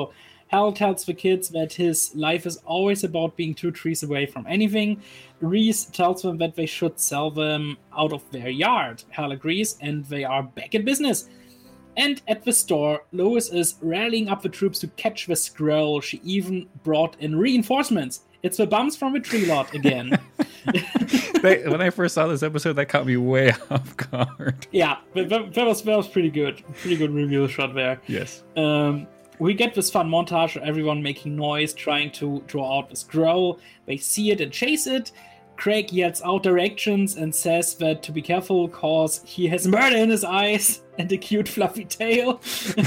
Hal tells the kids that his life is always about being 2 trees away from anything. Reese tells them that they should sell them out of their yard. Hal agrees, and they are back in business. And at the store, Lois is rallying up the troops to catch the scroll. She even brought in reinforcements. It's the bums from the tree lot again. When I first saw this episode, that caught me way off guard. Yeah, that was pretty good. Pretty good reveal shot there. Yes. We get this fun montage of everyone making noise, trying to draw out the scroll. They see it and chase it. Craig yells out directions and says that to be careful because he has murder in his eyes and a cute fluffy tail.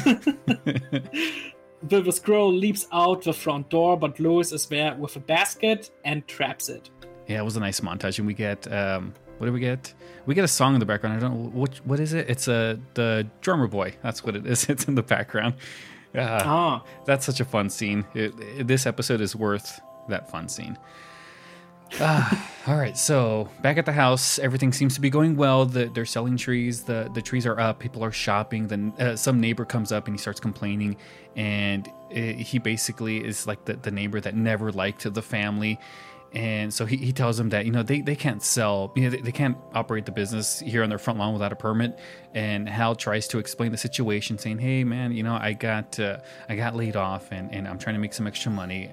The scroll leaps out the front door, but Lois is there with a basket and traps it. Yeah, it was a nice montage, and we get what do we get? We get a song in the background. I don't know what is it. It's the drummer boy. That's what it is. It's in the background. That's such a fun scene. This episode is worth that fun scene. All right, so back at the house, everything seems to be going well. They're selling trees. The trees are up. People are shopping. Then some neighbor comes up and he starts complaining, and he basically is like the neighbor that never liked the family. And so he tells them that, they can't sell, they can't operate the business here on their front lawn without a permit. And Hal tries to explain the situation, saying, hey, man, I got laid off and I'm trying to make some extra money.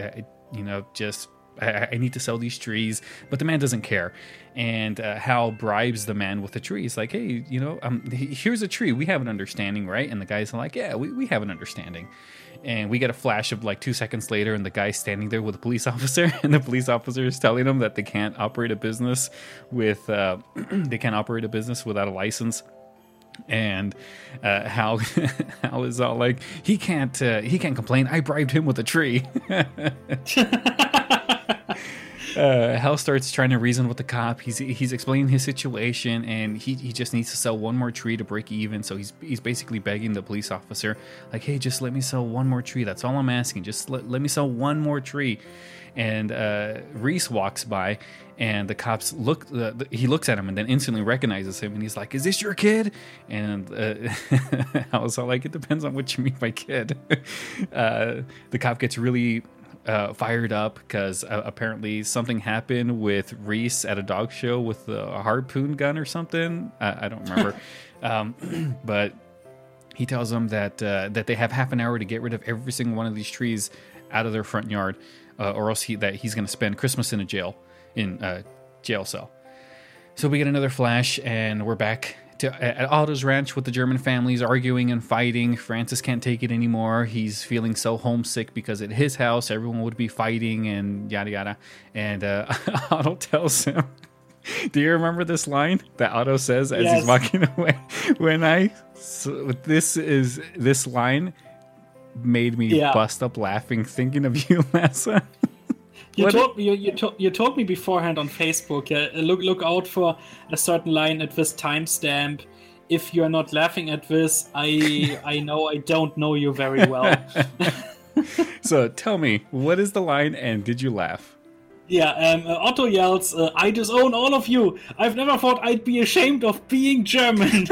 I need to sell these trees, but the man doesn't care. And Hal bribes the man with the tree. He's like, hey, here's a tree. We have an understanding, right? And the guy's like, yeah, we have an understanding. And we get a flash of like 2 seconds later, and the guy's standing there with a police officer, and the police officer is telling him that they can't operate a business without a license. And Hal is all like, he can't complain. I bribed him with a tree. Hal starts trying to reason with the cop. He's explaining his situation, and he just needs to sell one more tree to break even. So he's basically begging the police officer, like, hey, just let me sell one more tree. That's all I'm asking. Just let me sell one more tree. And Reese walks by, and the cops he looks at him and then instantly recognizes him, and he's like, is this your kid? And I was all like, it depends on what you mean by kid. The cop gets really fired up because apparently something happened with Reese at a dog show with a harpoon gun or something. I don't remember. But he tells them that they have half an hour to get rid of every single one of these trees out of their front yard, or else he's going to spend Christmas in a jail cell. So we get another flash, and we're back at Otto's ranch with the German families arguing and fighting. Francis can't take it anymore. He's feeling so homesick because at his house everyone would be fighting and yada yada. And Otto tells him, do you remember this line that Otto says as he's walking away? This line made me bust up laughing thinking of you, Lassa. You told me beforehand on Facebook. Look out for a certain line at this timestamp. If you're not laughing at this, I know I don't know you very well. So tell me, what is the line, and did you laugh? Yeah, Otto yells, I disown all of you. I've never thought I'd be ashamed of being German.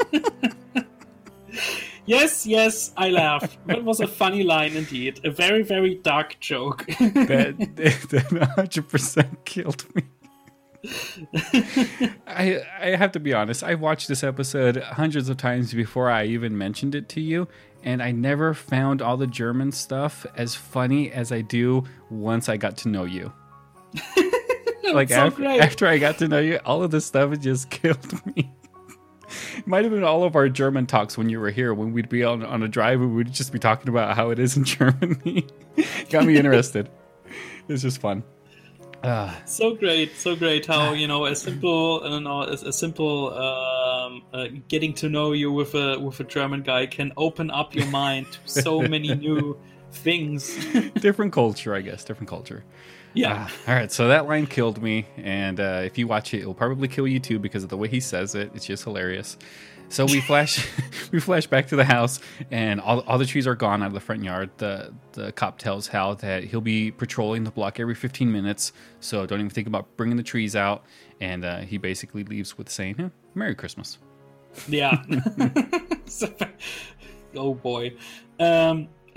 Yes, I laughed. That was a funny line indeed. A very, very dark joke. that 100% killed me. I have to be honest. I watched this episode hundreds of times before I even mentioned it to you, and I never found all the German stuff as funny as I do once I got to know you. Like after I got to know you, all of this stuff just killed me. It might have been all of our German talks when you were here, when we'd be on a drive and we'd just be talking about how it is in Germany. Got me interested. It's just fun. So great how a simple getting to know you with a German guy can open up your mind to so many new things. Different culture, I guess. Different culture. Yeah. All right, so that line killed me, and if you watch it, it'll probably kill you too because of the way he says it. It's just hilarious. So we flash back to the house, and all the trees are gone out of the front yard. The cop tells Hal that he'll be patrolling the block every 15 minutes, so don't even think about bringing the trees out. And he basically leaves with saying, Merry Christmas. Yeah. Oh boy.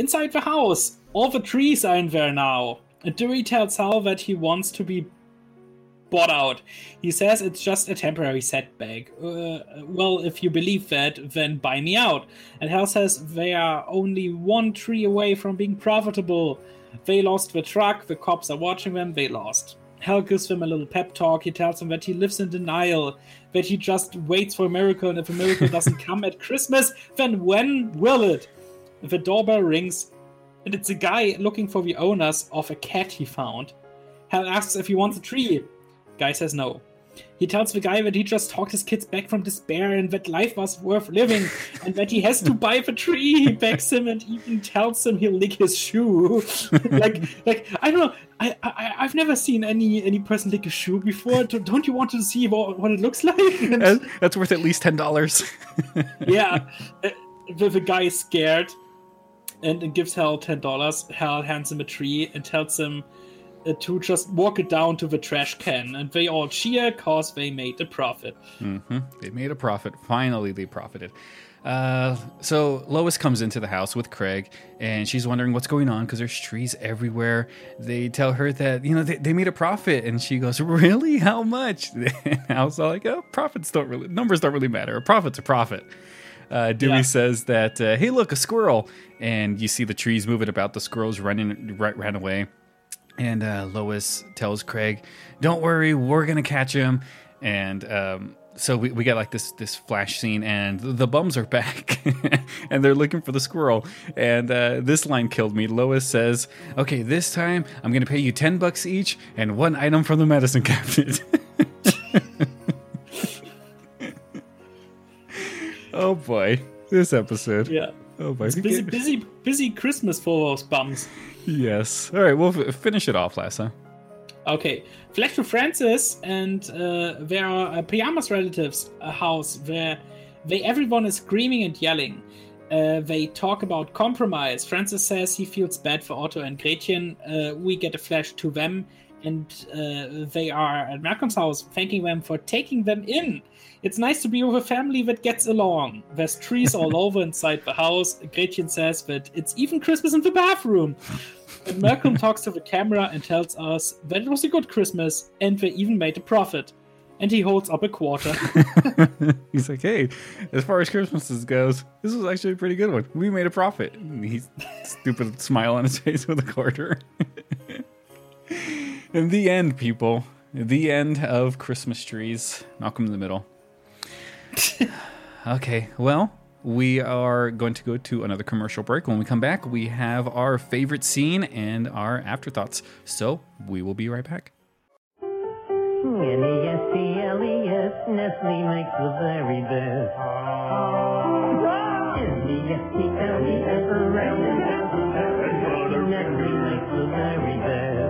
Inside the house, all the trees are in there now. And Dewey tells Hal that he wants to be bought out. He says it's just a temporary setback. Well, if you believe that, then buy me out. And Hal says they are only one tree away from being profitable. They lost the truck, the cops are watching them, they lost. Hal gives them a little pep talk. He tells them that he lives in denial, that he just waits for a miracle, and if a miracle doesn't come at Christmas, then when will it? The doorbell rings, and it's a guy looking for the owners of a cat he found. Hal asks if he wants a tree. Guy says no. He tells the guy that he just talked his kids back from despair and that life was worth living and that he has to buy the tree. He begs him and even tells him he'll lick his shoe. like I don't know. I've never seen any person lick a shoe before. Don't you want to see what it looks like? That's worth at least $10. Yeah. The guy is scared and gives Hal $10. Hal hands him a tree and tells him to just walk it down to the trash can, and they all cheer cause they made a profit. They made a profit. Finally, they profited. So Lois comes into the house with Craig, and she's wondering what's going on because there's trees everywhere. They tell her that they made a profit, and she goes, "Really? How much?" And I was like, "Numbers don't really matter. A profit's a profit." Dewey says that, "Hey, look, a squirrel!" And you see the trees moving about. The squirrels ran away. And Lois tells Craig, "Don't worry, we're gonna catch him." And so we get like this flash scene, and the bums are back, and they're looking for the squirrel. And this line killed me. Lois says, "Okay, this time I'm gonna pay you $10 each and one item from the medicine cabinet." Oh boy, this episode. Yeah. Oh boy. It's busy Christmas for those bums. Yes. All right, we'll finish it off, Lassa. Okay. Flash to Francis and their pajamas relatives' house where everyone is screaming and yelling. They talk about compromise. Francis says he feels bad for Otto and Gretchen. We get a flash to them, and they are at Malcolm's house thanking them for taking them in. It's nice to be with a family that gets along. There's trees all over inside the house. Gretchen says that it's even Christmas in the bathroom. And Malcolm talks to the camera and tells us that it was a good Christmas and they even made a profit. And he holds up a quarter. He's like, "Hey, as far as Christmases goes, this was actually a pretty good one. We made a profit." And he's stupid smile on his face with a quarter. And the end, people. The end of Christmas trees. Malcolm in the middle. Okay, well, we are going to go to another commercial break. When we come back, we have our favorite scene and our afterthoughts. So we will be right back. N-E-S-T-L-E-S, Nestle makes the very best. N-E-S-T-L-E-S, Nestle makes the very best.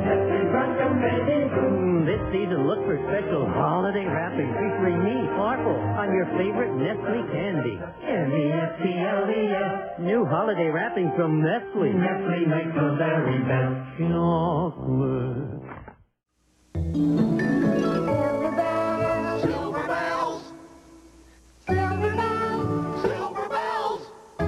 This season, look for special holiday wrapping featuring me, Sparkle, on your favorite Nestle candy. N-E-S-T-L-E-S, new holiday wrapping from Nestle. Nestle makes the very best chocolate. Silver bells, silver bells, silver bells.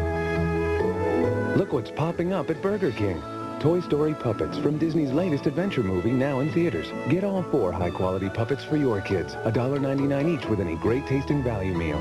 Look what's popping up at Burger King. Toy Story Puppets from Disney's latest adventure movie, now in theaters. Get all 4 high-quality puppets for your kids. $1.99 each with any great-tasting value meal.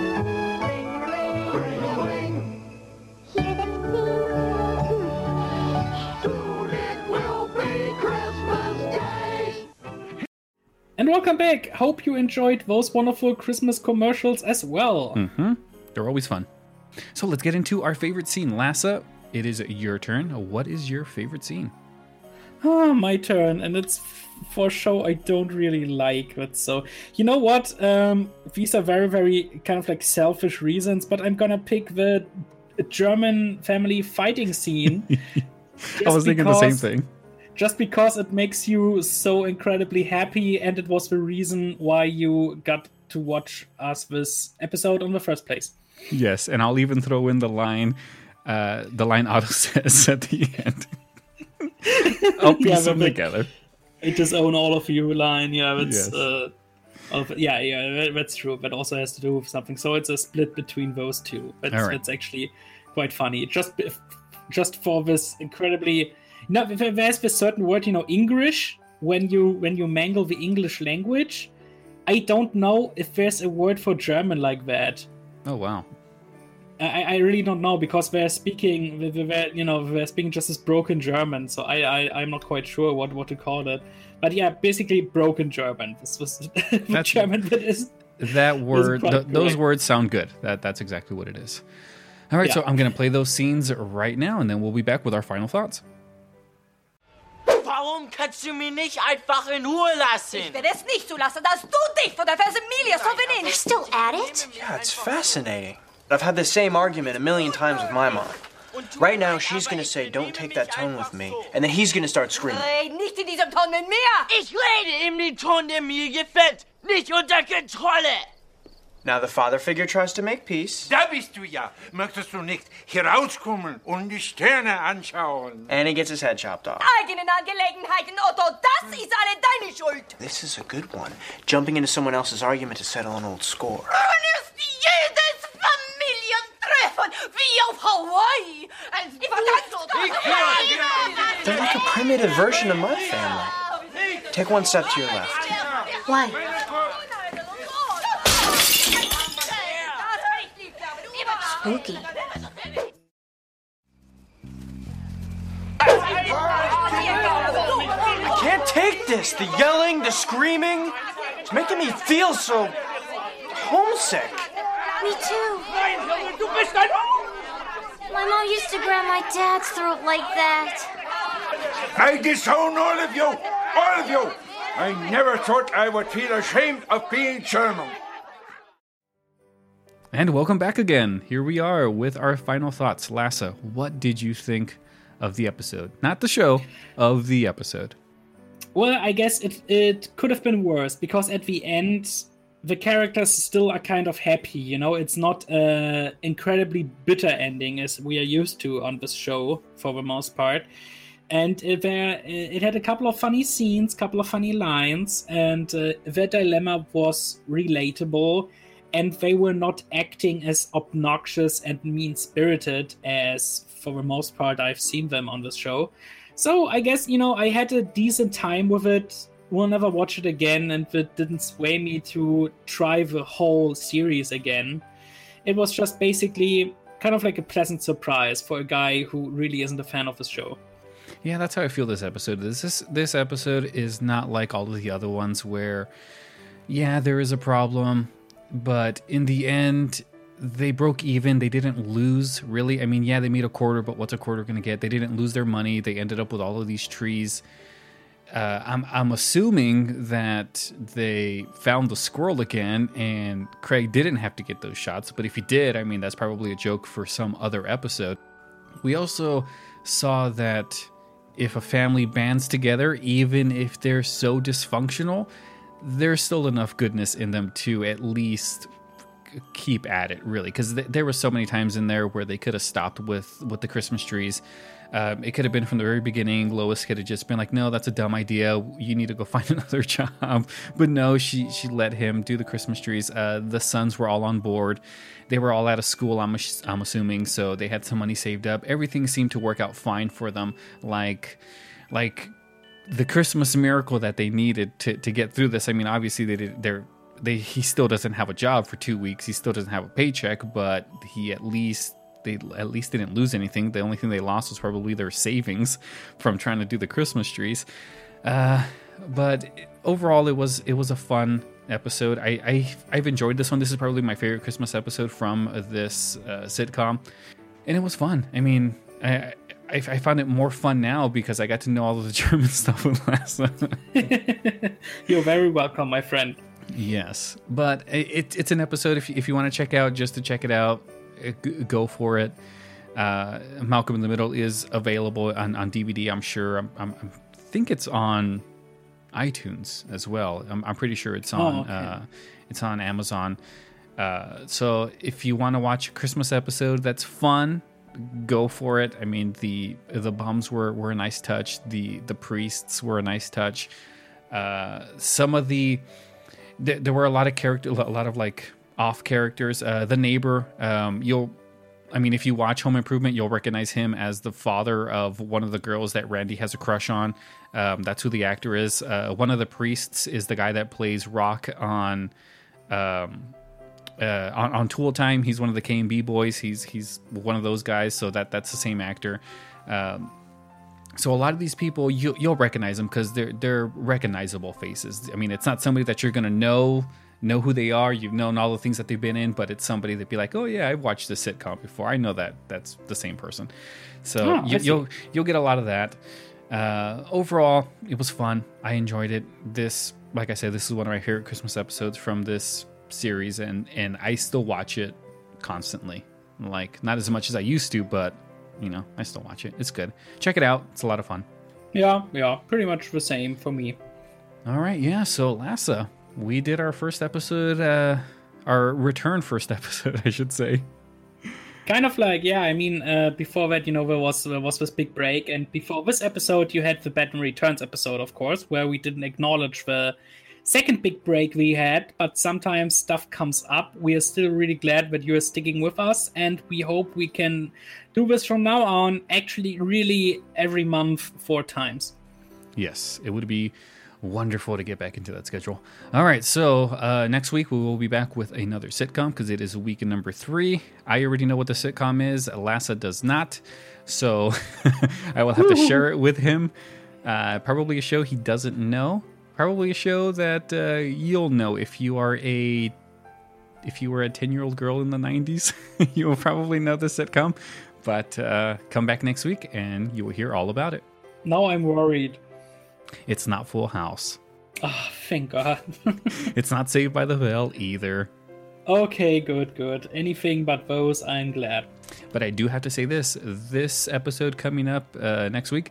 Soon it will be Christmas Day. And welcome back. Hope you enjoyed those wonderful Christmas commercials as well. They're always fun. So let's get into our favorite scene. Lassa, it is your turn. What is your favorite scene? Oh, my turn. And it's for a show I don't really like. But so, you know what? These are very, very kind of like selfish reasons, but I'm gonna pick the German family fighting scene. I was thinking the same thing. Just because it makes you so incredibly happy, and it was the reason why you got to watch us this episode in the first place. Yes, and I'll even throw in the line Otto says at the end. I'll piece them together. It just own all of you line, yeah. It's Yes. that's true. But also has to do with something. So it's a split between those two. But All right. it's actually quite funny. just for this incredibly. No, there's this certain word, English. When you mangle the English language, I don't know if there's a word for German like that. Oh wow. I really don't know because they're speaking just as broken German, so I'm not quite sure what to call it. But yeah, basically broken German. This was the German that is. That word, those words sound good. That's exactly what it is. All right, so I'm going to play those scenes right now, and then we'll be back with our final thoughts. Warum kannst du mich nicht einfach in Ruhe lassen? Ich werde es nicht zulassen, dass du dich von der Familie so benimmst. You're still at it? Yeah, it's fascinating. I've had the same argument a million times with my mom. Right now, she's gonna say, don't take that tone with me. And then he's gonna start screaming. Red nicht in diesem Ton mit mir! Ich rede in dem Ton, der mir gefällt, nicht unter Kontrolle. Now the father figure tries to make peace. Da bist du ja. Möchtest du nicht hier rauskommen und die Sterne anschauen? And he gets his head chopped off. Eigenen Angelegenheiten, Otto, das ist alle deine Schuld. This is a good one. Jumping into someone else's argument to settle an old score. Wann ist jedes Familientreffen wie auf Hawaii? They're like a primitive version of my family. Take one step to your left. Why? Spooky. I can't take this. The yelling, the screaming. It's making me feel so homesick. Me too. My mom used to grab my dad's throat like that. I disown all of you! All of you! I never thought I would feel ashamed of being German. And welcome back again. Here we are with our final thoughts. Lasse, what did you think of the episode? Not the show, of the episode. Well, I guess it could have been worse because at the end, the characters still are kind of happy. It's not an incredibly bitter ending as we are used to on this show for the most part. And it had a couple of funny scenes, couple of funny lines, and their dilemma was relatable. And they were not acting as obnoxious and mean-spirited as, for the most part, I've seen them on this show. So I guess, I had a decent time with it. We'll never watch it again, and it didn't sway me to try the whole series again. It was just basically kind of like a pleasant surprise for a guy who really isn't a fan of the show. Yeah, that's how I feel this episode is. This episode is not like all of the other ones where, yeah, there is a problem, but in the end, they broke even. They didn't lose, really. I mean, yeah, they made a quarter, but what's a quarter going to get? They didn't lose their money. They ended up with all of these trees. I'm assuming that they found the squirrel again, and Craig didn't have to get those shots. But if he did, I mean, that's probably a joke for some other episode. We also saw that if a family bands together, even if they're so dysfunctional, there's still enough goodness in them to at least keep at it, really, because there were so many times in there where they could have stopped with the Christmas trees. It could have been from the very beginning. Lois could have just been like, no, that's a dumb idea. You need to go find another job. But no, she let him do the Christmas trees. The sons were all on board. They were all out of school, I'm assuming, so they had some money saved up. Everything seemed to work out fine for them, like the Christmas miracle that they needed to get through this. I mean, obviously he still doesn't have a job for 2 weeks. He still doesn't have a paycheck, but they at least didn't lose anything. The only thing they lost was probably their savings from trying to do the Christmas trees. But overall, it was a fun episode. I've enjoyed this one. This is probably my favorite Christmas episode from this sitcom, and it was fun. I mean, I found it more fun now because I got to know all of the German stuff with Lasse. You're very welcome, my friend. Yes, but it's an episode if you want to check out, just to check it out, go for it. Malcolm in the Middle is available on DVD, I'm sure. I think it's on iTunes as well. I'm pretty sure it's on it's on Amazon. So if you want to watch a Christmas episode that's fun, go for it. I mean, the bums were a nice touch. The priests were a nice touch. Some of there were a lot of like off characters. The neighbor, I mean, if you watch Home Improvement, you'll recognize him as the father of one of the girls that Randy has a crush on. That's who the actor is. One of the priests is the guy that plays Rock on Tool Time. He's one of the K&B boys. He's one of those guys. So that's the same actor. So a lot of these people, you'll recognize them because they're recognizable faces. I mean, it's not somebody that you're gonna know who they are. You've known all the things that they've been in, but it's somebody that'd be like, oh yeah, I've watched this sitcom before. I know that's the same person. So you'll get a lot of that. Overall, it was fun. I enjoyed it. This, like I said, this is one of my favorite Christmas episodes from this series, and I still watch it constantly. Like, not as much as I used to, but I still watch it. It's good. Check it out. It's a lot of fun. Yeah, pretty much the same for me. All right, yeah. So Lassa, we did our first episode, our return first episode, I should say. Kind of like, yeah, I mean, before that, there was this big break, and before this episode, you had the Batman Returns episode, of course, where we didn't acknowledge the second big break we had, but sometimes stuff comes up. We are still really glad that you are sticking with us, and we hope we can do this from now on, actually really every month 4 times. Yes, it would be wonderful to get back into that schedule. All right, so next week we will be back with another sitcom because it is week number 3. I already know what the sitcom is. Lassa does not, so I will have to share it with him. Probably a show he doesn't know. Probably a show that you'll know if you were a 10-year-old girl in the 90s. You will probably know the sitcom. But come back next week and you will hear all about it. Now I'm worried. It's not Full House. Oh, thank God. It's not Saved by the Bell either. Okay, good. Anything but those, I'm glad. But I do have to say this episode coming up next week,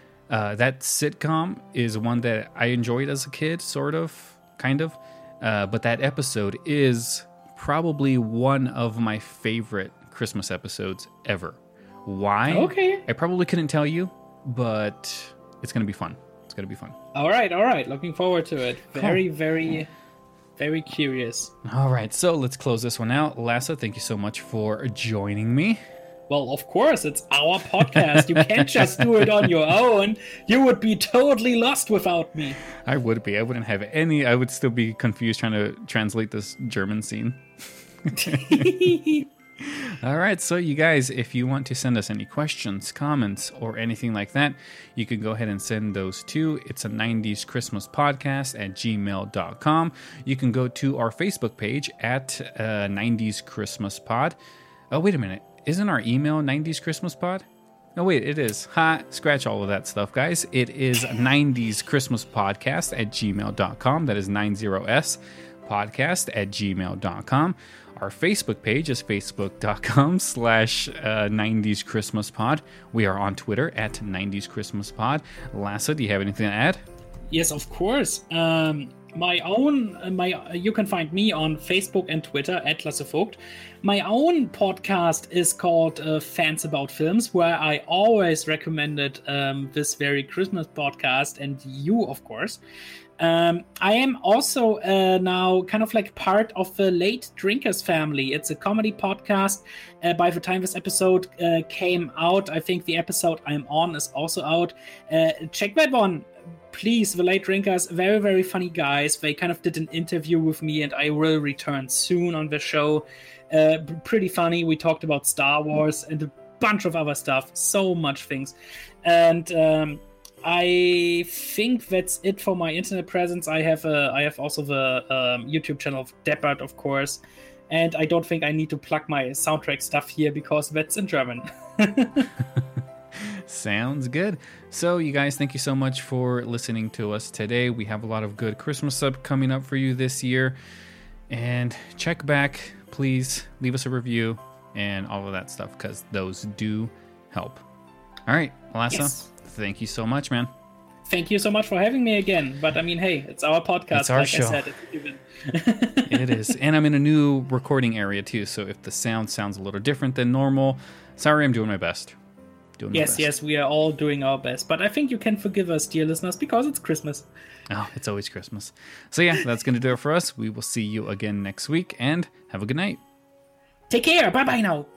that sitcom is one that I enjoyed as a kid, sort of, kind of. But that episode is probably one of my favorite Christmas episodes ever. Why? Okay. I probably couldn't tell you, but it's going to be fun. It's going to be fun. All right. Looking forward to it. Very, very, very curious. All right. So let's close this one out. Lassa, thank you so much for joining me. Well, of course, it's our podcast. You can't just do it on your own. You would be totally lost without me. I would be. I wouldn't have any. I would still be confused trying to translate this German scene. All right, so you guys, if you want to send us any questions, comments, or anything like that, you can go ahead and send those to It's a 90s Christmas Podcast at gmail.com. You can go to our Facebook page at 90s Christmas Pod. Oh, wait a minute. Isn't our email 90s Christmas Pod? No, wait, it is. Scratch all of that stuff, guys. It is 90s Christmas Podcast at gmail.com. That is 90s podcast at gmail.com. Our Facebook page is facebook.com/90s Christmas Pod. We are on Twitter at 90s Christmas Pod. Lassa, do you have anything to add? Yes, of course. You can find me on Facebook and Twitter at Lasse Vogt. My own podcast is called Fans About Films, where I always recommended this very Christmas podcast, and you, of course. I am also now kind of like part of the Late Drinkers family. It's a comedy podcast. By the time this episode came out, I think the episode I'm on is also out. Check that one. Please, the Late Drinkers, very, very funny guys. They kind of did an interview with me, and I will return soon on the show. Pretty funny. We talked about Star Wars and a bunch of other stuff. So much things. And I think that's it for my internet presence. I have also the YouTube channel of Deppert, of course. And I don't think I need to plug my soundtrack stuff here because that's in German. Sounds good. So you guys, thank you so much for listening to us today. We have a lot of good Christmas stuff coming up for you this year. And check back, please leave us a review and all of that stuff, because those do help. All right, Lassa, yes. Thank you so much, man. Thank you so much for having me again. But I mean, hey, it's our podcast. It's our show. I said, it is. And I'm in a new recording area too, so if the sound sounds a little different than normal, sorry, I'm doing my best. Yes, we are all doing our best. But I think you can forgive us, dear listeners, because it's Christmas. Oh, it's always Christmas. So yeah, that's going to do it for us. We will see you again next week, and have a good night. Take care. Bye-bye now.